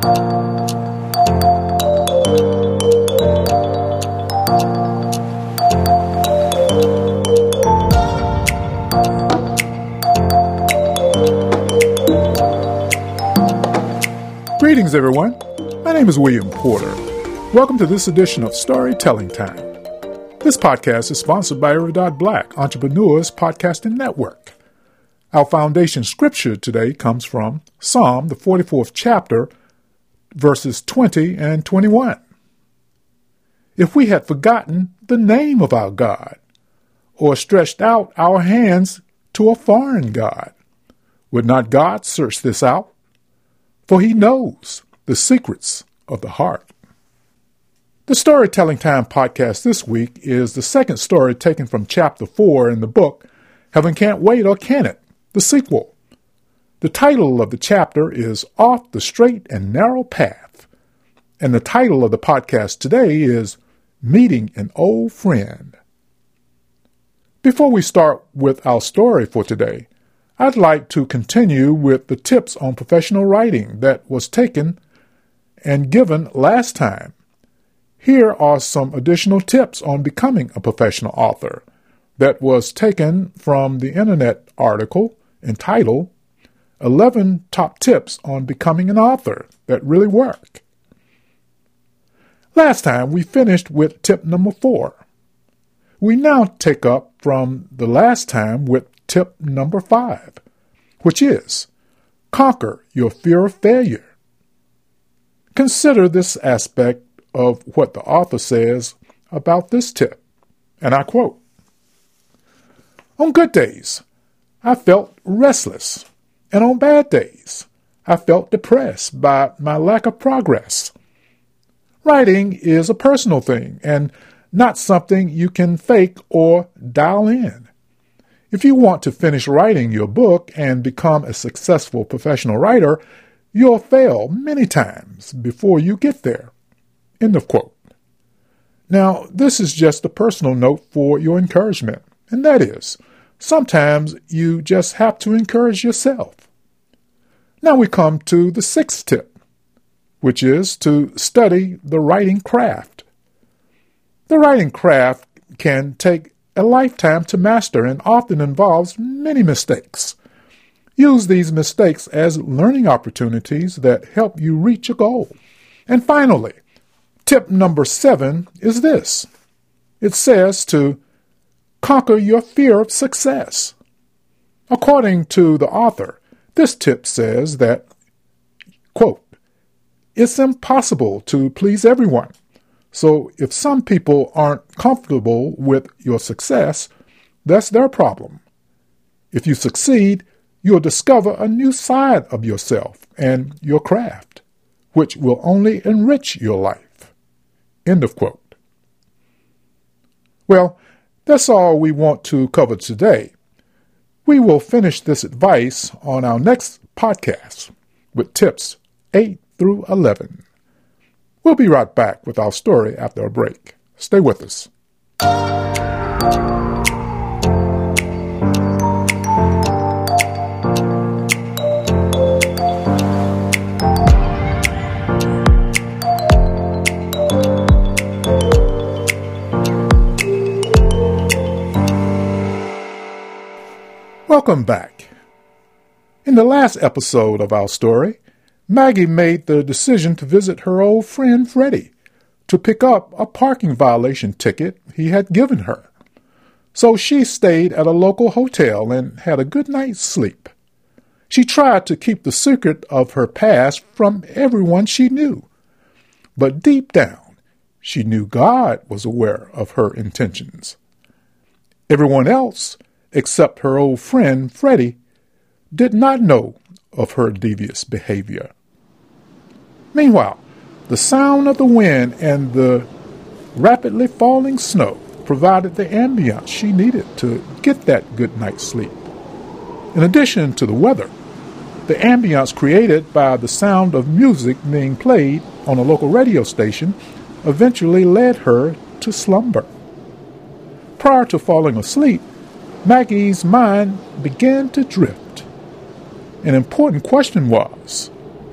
Greetings, everyone. My name is William Porter. Welcome to this edition of Storytelling Time. This podcast is sponsored by Every Black, Entrepreneurs Podcasting Network. Our foundation scripture today comes from Psalm, the 44th chapter, verses 20 and 21. If we had forgotten the name of our God, or stretched out our hands to a foreign God, would not God search this out? For he knows the secrets of the heart. The Storytelling Time podcast this week is the second story taken from chapter 4 in the book, Heaven Can't Wait or Can It?, the sequel. The title of the chapter is Off the Straight and Narrow Path, and the title of the podcast today is Meeting an Old Friend. Before we start with our story for today, I'd like to continue with the tips on professional writing that was taken and given last time. Here are some additional tips on becoming a professional author that was taken from the internet article entitled 11 Top Tips on Becoming an Author That Really Work. Last time we finished with tip number 4. We now take up from the last time with tip number 5, which is conquer your fear of failure. Consider this aspect of what the author says about this tip, and I quote, "On good days, I felt restless, and on bad days, I felt depressed by my lack of progress. Writing is a personal thing and not something you can fake or dial in. If you want to finish writing your book and become a successful professional writer, you'll fail many times before you get there." End of quote. Now, this is just a personal note for your encouragement, and that is, sometimes you just have to encourage yourself. Now we come to the 6th tip, which is to study the writing craft. The writing craft can take a lifetime to master and often involves many mistakes. Use these mistakes as learning opportunities that help you reach a goal. And finally, tip number 7 is this. It says to conquer your fear of success. According to the author, this tip says that, quote, "It's impossible to please everyone. So if some people aren't comfortable with your success, that's their problem. If you succeed, you'll discover a new side of yourself and your craft, which will only enrich your life." End of quote. Well, that's all we want to cover today. We will finish this advice on our next podcast with tips 8 through 11. We'll be right back with our story after a break. Stay with us. Welcome back. In the last episode of our story, Maggie made the decision to visit her old friend Freddie to pick up a parking violation ticket he had given her. So she stayed at a local hotel and had a good night's sleep. She tried to keep the secret of her past from everyone she knew. But deep down, she knew God was aware of her intentions. Everyone else, except her old friend Freddie, did not know of her devious behavior. Meanwhile, the sound of the wind and the rapidly falling snow provided the ambience she needed to get that good night's sleep. In addition to the weather, the ambience created by the sound of music being played on a local radio station eventually led her to slumber. Prior to falling asleep, Maggie's mind began to drift. An important question was,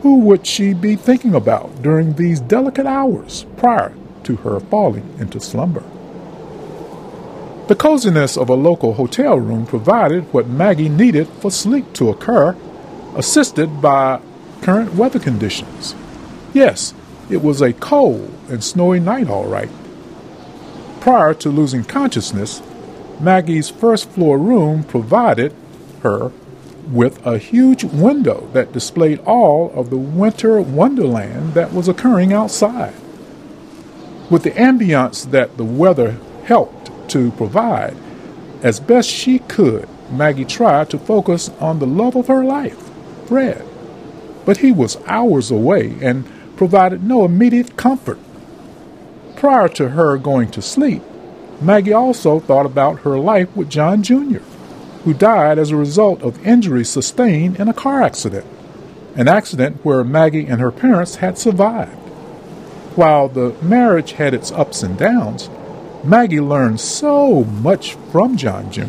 Who would she be thinking about during these delicate hours prior to her falling into slumber? The coziness of a local hotel room provided what Maggie needed for sleep to occur, assisted by current weather conditions. Yes, it was a cold and snowy night, all right. Prior to losing consciousness, Maggie's first-floor room provided her with a huge window that displayed all of the winter wonderland that was occurring outside. With the ambience that the weather helped to provide, as best she could, Maggie tried to focus on the love of her life, Fred. But he was hours away and provided no immediate comfort. Prior to her going to sleep, Maggie also thought about her life with John Jr., who died as a result of injuries sustained in a car accident, an accident where Maggie and her parents had survived. While the marriage had its ups and downs, Maggie learned so much from John Jr.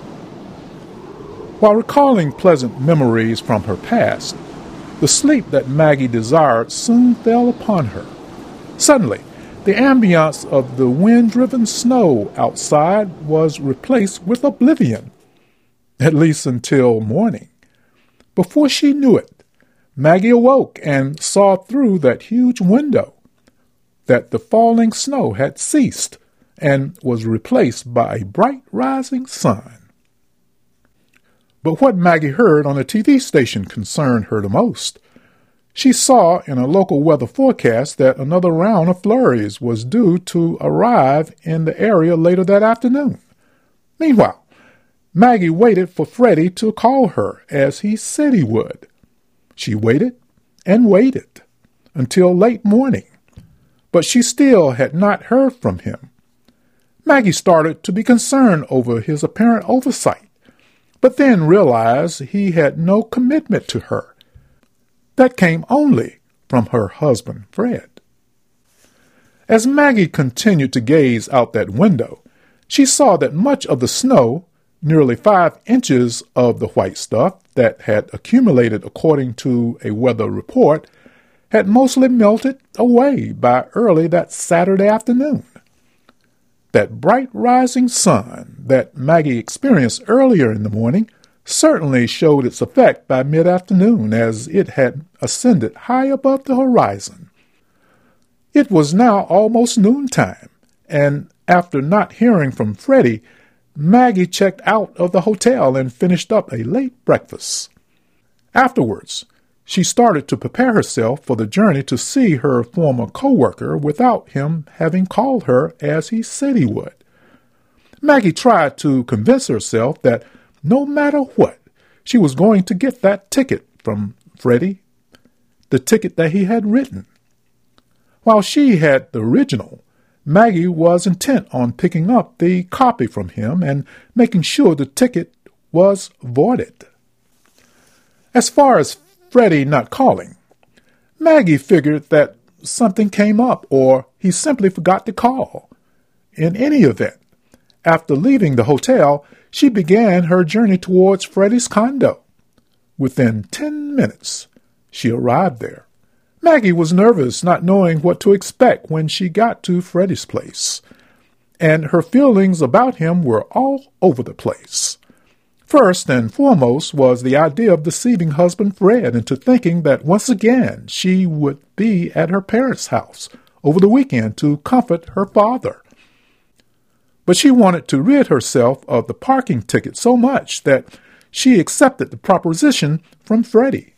While recalling pleasant memories from her past, the sleep that Maggie desired soon fell upon her. Suddenly, the ambience of the wind-driven snow outside was replaced with oblivion, at least until morning. Before she knew it, Maggie awoke and saw through that huge window that the falling snow had ceased and was replaced by a bright rising sun. But what Maggie heard on the TV station concerned her the most. She saw in a local weather forecast that another round of flurries was due to arrive in the area later that afternoon. Meanwhile, Maggie waited for Freddie to call her, as he said he would. She waited and waited until late morning, but she still had not heard from him. Maggie started to be concerned over his apparent oversight, but then realized he had no commitment to her. That came only from her husband, Fred. As Maggie continued to gaze out that window, she saw that much of the snow, nearly 5 inches of the white stuff that had accumulated according to a weather report, had mostly melted away by early that Saturday afternoon. That bright rising sun that Maggie experienced earlier in the morning certainly showed its effect by mid-afternoon, as it had ascended high above the horizon. It was now almost noontime, and after not hearing from Freddie, Maggie checked out of the hotel and finished up a late breakfast. Afterwards, she started to prepare herself for the journey to see her former co-worker without him having called her as he said he would. Maggie tried to convince herself that no matter what, she was going to get that ticket from Freddie, the ticket that he had written. While she had the original, Maggie was intent on picking up the copy from him and making sure the ticket was voided. As far as Freddie not calling, Maggie figured that something came up or he simply forgot to call. In any event, after leaving the hotel, she began her journey towards Freddie's condo. Within 10 minutes, she arrived there. Maggie was nervous, not knowing what to expect when she got to Freddie's place, and her feelings about him were all over the place. First and foremost was the idea of deceiving husband Fred into thinking that once again she would be at her parents' house over the weekend to comfort her father. But she wanted to rid herself of the parking ticket so much that she accepted the proposition from Freddie.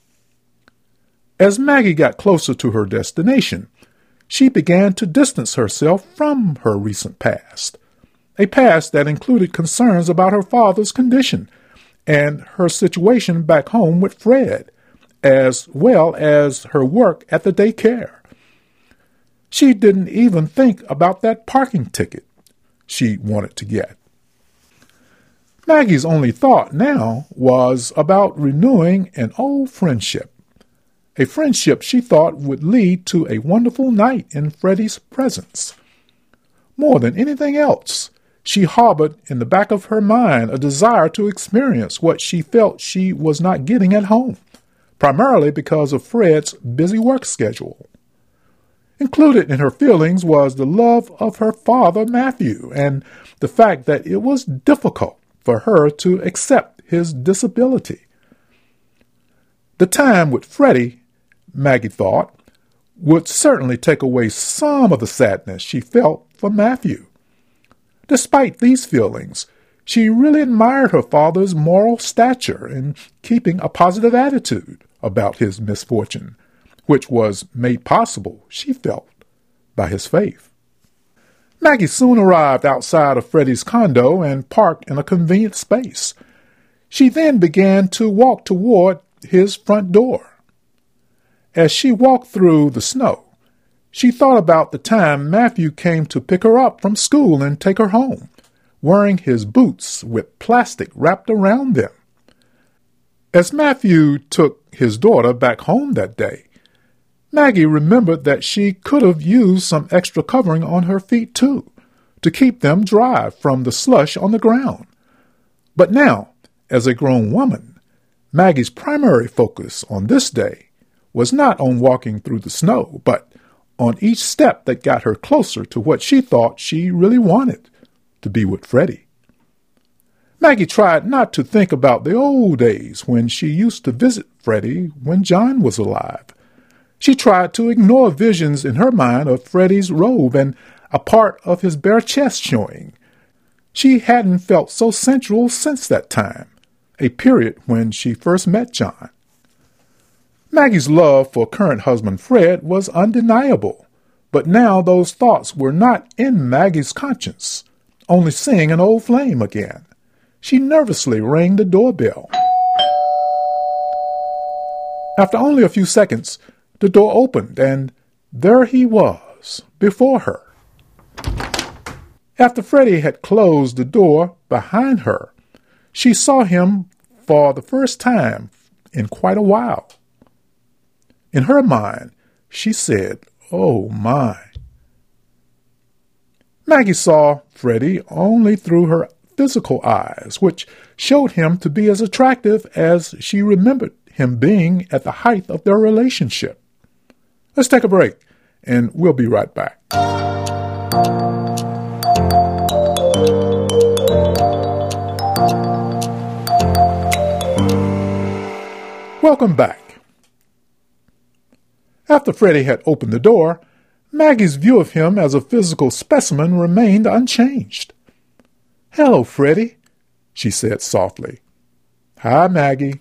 As Maggie got closer to her destination, she began to distance herself from her recent past, a past that included concerns about her father's condition and her situation back home with Fred, as well as her work at the daycare. She didn't even think about that parking ticket she wanted to get. Maggie's only thought now was about renewing an old friendship, a friendship she thought would lead to a wonderful night in Freddie's presence. More than anything else, she harbored in the back of her mind a desire to experience what she felt she was not getting at home, primarily because of Fred's busy work schedule. Included in her feelings was the love of her father, Matthew, and the fact that it was difficult for her to accept his disability. The time with Freddie, Maggie thought, would certainly take away some of the sadness she felt for Matthew. Despite these feelings, she really admired her father's moral stature in keeping a positive attitude about his misfortune, which was made possible, she felt, by his faith. Maggie soon arrived outside of Freddie's condo and parked in a convenient space. She then began to walk toward his front door. As she walked through the snow, she thought about the time Matthew came to pick her up from school and take her home, wearing his boots with plastic wrapped around them. As Matthew took his daughter back home that day, Maggie remembered that she could have used some extra covering on her feet too, to keep them dry from the slush on the ground. But now, as a grown woman, Maggie's primary focus on this day was not on walking through the snow, but on each step that got her closer to what she thought she really wanted, to be with Freddie. Maggie tried not to think about the old days when she used to visit Freddie when John was alive. She tried to ignore visions in her mind of Freddie's robe and a part of his bare chest showing. She hadn't felt so sensual since that time, a period when she first met John. Maggie's love for current husband Fred was undeniable, but now those thoughts were not in Maggie's conscience, only seeing an old flame again. She nervously rang the doorbell. After only a few seconds, the door opened, and there he was, before her. After Freddie had closed the door behind her, she saw him for the first time in quite a while. In her mind, she said, "Oh, my." Maggie saw Freddie only through her physical eyes, which showed him to be as attractive as she remembered him being at the height of their relationship. Let's take a break, and we'll be right back. Welcome back. After Freddie had opened the door, Maggie's view of him as a physical specimen remained unchanged. "Hello, Freddie," she said softly. "Hi, Maggie."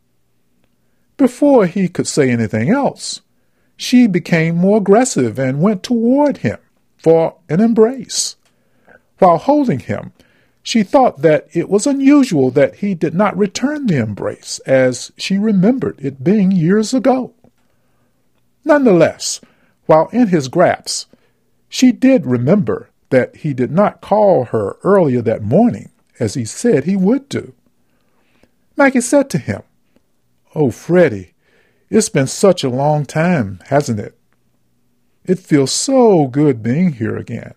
Before he could say anything else, she became more aggressive and went toward him for an embrace. While holding him, she thought that it was unusual that he did not return the embrace, as she remembered it being years ago. Nonetheless, while in his grasp, she did remember that he did not call her earlier that morning, as he said he would do. Maggie said to him, "Oh, Freddie, it's been such a long time, hasn't it? It feels so good being here again."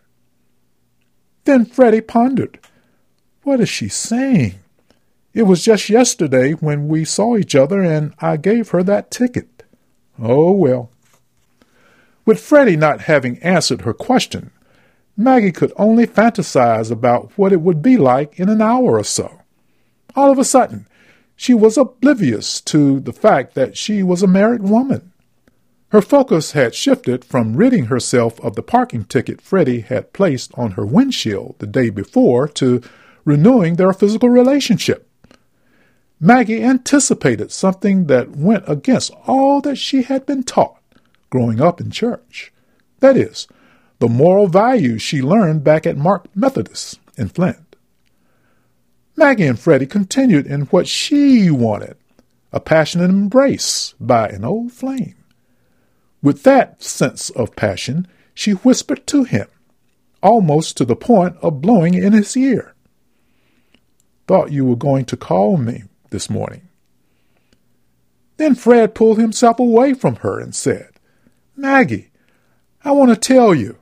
Then Freddie pondered. What is she saying? It was just yesterday when we saw each other and I gave her that ticket. Oh, well. With Freddie not having answered her question, Maggie could only fantasize about what it would be like in an hour or so. All of a sudden, she was oblivious to the fact that she was a married woman. Her focus had shifted from ridding herself of the parking ticket Freddie had placed on her windshield the day before to renewing their physical relationship. Maggie anticipated something that went against all that she had been taught growing up in church. That is, the moral values she learned back at Mark Methodist in Flint. Maggie and Freddie continued in what she wanted, a passionate embrace by an old flame. With that sense of passion, she whispered to him, almost to the point of blowing in his ear, "Thought you were going to call me this morning." Then Fred pulled himself away from her and said, "Maggie, I want to tell you."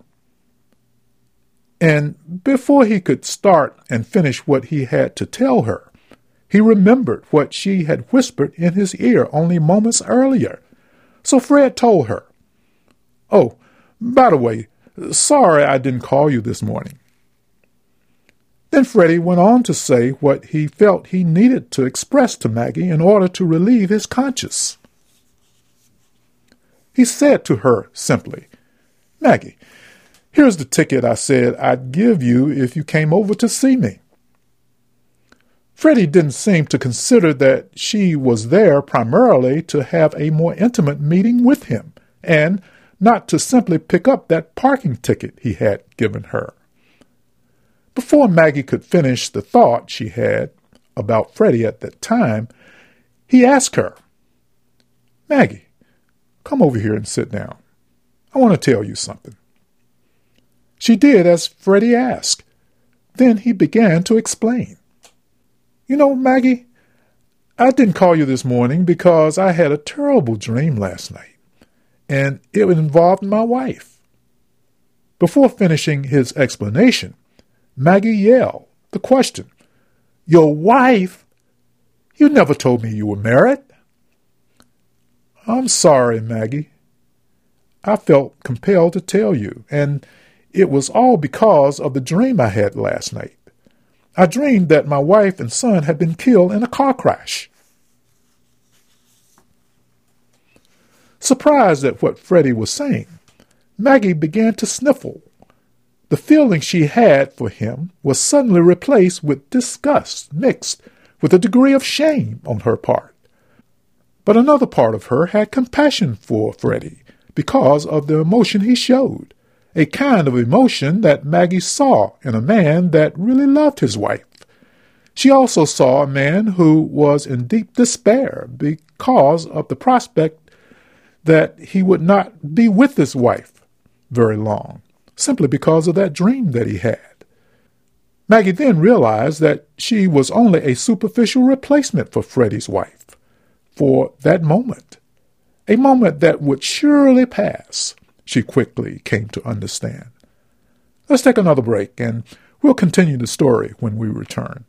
And before he could start and finish what he had to tell her, He remembered what she had whispered in his ear only moments earlier. So Fred told her, "Oh, by the way, sorry I didn't call you this morning." Then Freddie went on to say what he felt he needed to express to Maggie in order to relieve his conscience. He said to her simply, "Maggie, here's the ticket I said I'd give you if you came over to see me." Freddie didn't seem to consider that she was there primarily to have a more intimate meeting with him, and not to simply pick up that parking ticket he had given her. Before Maggie could finish the thought she had about Freddie at that time, he asked her, "Maggie, come over here and sit down. I want to tell you something." She did as Freddie asked. Then he began to explain. "You know, Maggie, I didn't call you this morning because I had a terrible dream last night, and it involved my wife." Before finishing his explanation, Maggie yelled the question, "Your wife? You never told me you were married." "I'm sorry, Maggie. I felt compelled to tell you, and it was all because of the dream I had last night. I dreamed that my wife and son had been killed in a car crash." Surprised at what Freddie was saying, Maggie began to sniffle. The feeling she had for him was suddenly replaced with disgust mixed with a degree of shame on her part. But another part of her had compassion for Freddie because of the emotion he showed, a kind of emotion that Maggie saw in a man that really loved his wife. She also saw a man who was in deep despair because of the prospect that he would not be with his wife very long, simply because of that dream that he had. Maggie then realized that she was only a superficial replacement for Freddie's wife for that moment, a moment that would surely pass, she quickly came to understand. Let's take another break, and we'll continue the story when we return.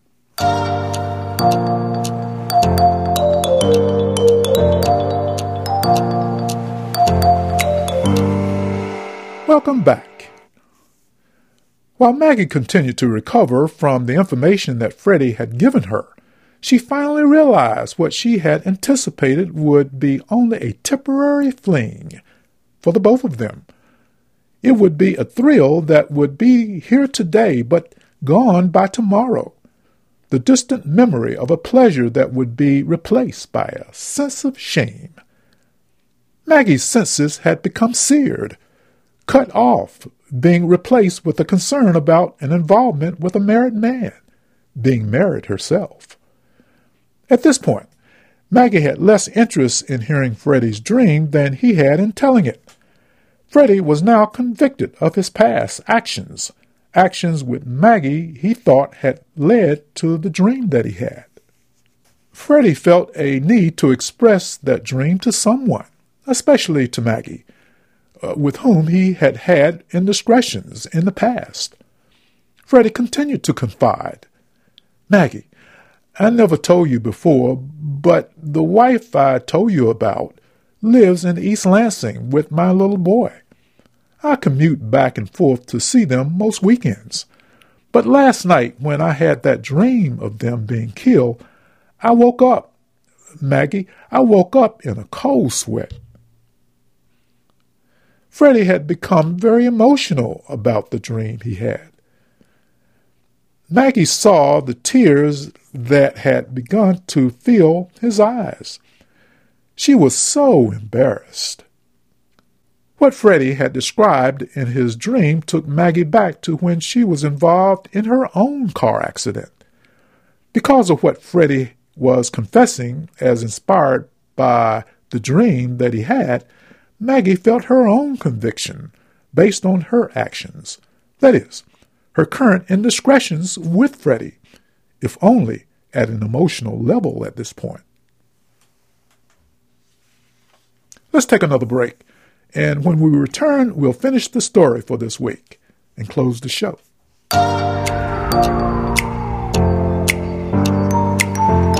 Welcome back. While Maggie continued to recover from the information that Freddie had given her, she finally realized what she had anticipated would be only a temporary fling for the both of them. It would be a thrill that would be here today but gone by tomorrow, the distant memory of a pleasure that would be replaced by a sense of shame. Maggie's senses had become seared, cut off, being replaced with a concern about an involvement with a married man, being married herself. At this point, Maggie had less interest in hearing Freddie's dream than he had in telling it. Freddie was now convicted of his past actions with Maggie he thought had led to the dream that he had. Freddie felt a need to express that dream to someone, especially to Maggie, with whom he had had indiscretions in the past. Freddie continued to confide, "Maggie, I never told you before, but the wife I told you about lives in East Lansing with my little boy. I commute back and forth to see them most weekends. But last night, when I had that dream of them being killed, I woke up, Maggie, I woke up in a cold sweat." Freddie had become very emotional about the dream he had. Maggie saw the tears that had begun to fill his eyes. She was so embarrassed. What Freddie had described in his dream took Maggie back to when she was involved in her own car accident. Because of what Freddie was confessing as inspired by the dream that he had, Maggie felt her own conviction based on her actions. That is, her current indiscretions with Freddie, if only at an emotional level at this point. Let's take another break, and when we return, we'll finish the story for this week and close the show.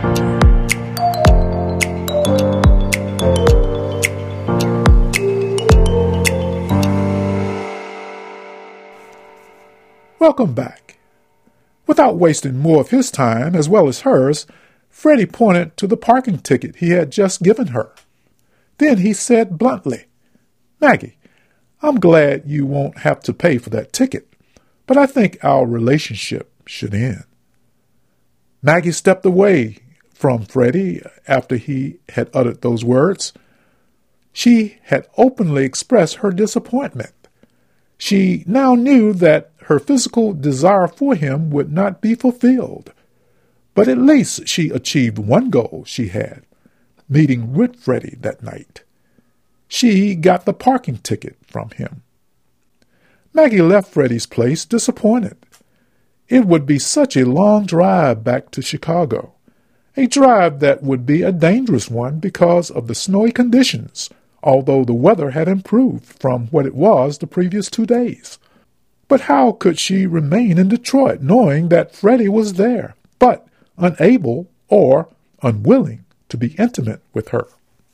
Welcome back. Without wasting more of his time, as well as hers, Freddie pointed to the parking ticket he had just given her. Then he said bluntly, "Maggie, I'm glad you won't have to pay for that ticket, but I think our relationship should end." Maggie stepped away from Freddie after he had uttered those words. She had openly expressed her disappointment. She now knew that her physical desire for him would not be fulfilled, but at least she achieved one goal she had, meeting with Freddie that night. She got the parking ticket from him. Maggie left Freddie's place disappointed. It would be such a long drive back to Chicago, a drive that would be a dangerous one because of the snowy conditions, although the weather had improved from what it was the previous 2 days. But how could she remain in Detroit knowing that Freddie was there, but unable or unwilling to be intimate with her?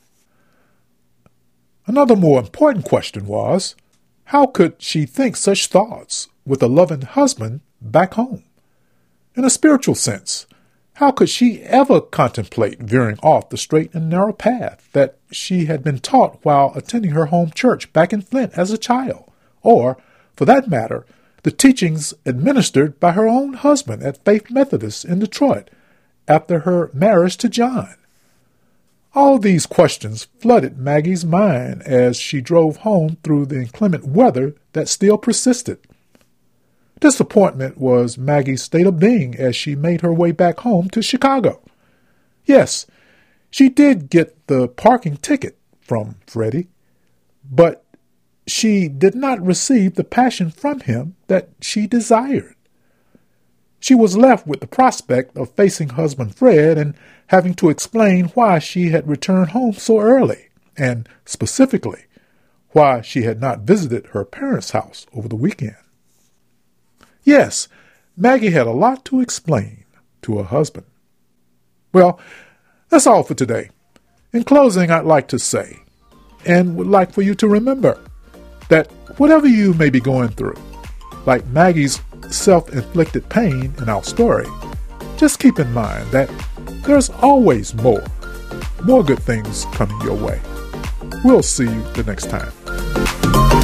Another more important question was, how could she think such thoughts with a loving husband back home? In a spiritual sense, how could she ever contemplate veering off the straight and narrow path that she had been taught while attending her home church back in Flint as a child, or, for that matter, the teachings administered by her own husband at Faith Methodist in Detroit after her marriage to John? All these questions flooded Maggie's mind as she drove home through the inclement weather that still persisted. Disappointment was Maggie's state of being as she made her way back home to Chicago. Yes, she did get the parking ticket from Freddie, but she did not receive the passion from him that she desired. She was left with the prospect of facing husband Fred and having to explain why she had returned home so early, and specifically, why she had not visited her parents' house over the weekend. Yes, Maggie had a lot to explain to her husband. Well, that's all for today. In closing, I'd like to say, and would like for you to remember, that whatever you may be going through, like Maggie's self-inflicted pain in our story, just keep in mind that there's always more good things coming your way. We'll see you the next time.